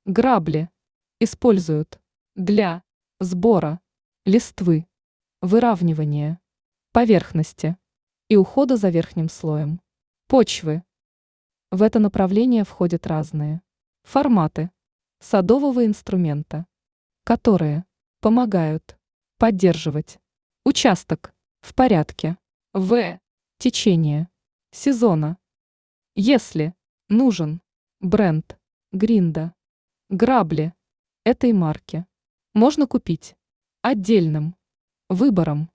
Грабли используют для сбора листвы, выравнивания поверхности и ухода за верхним слоем почвы. В это направление входят разные форматы садового инструмента, которые помогают поддерживать участок в порядке в течение сезона. Если нужен бренд Гринда грабли этой марки, можно купить отдельным выбором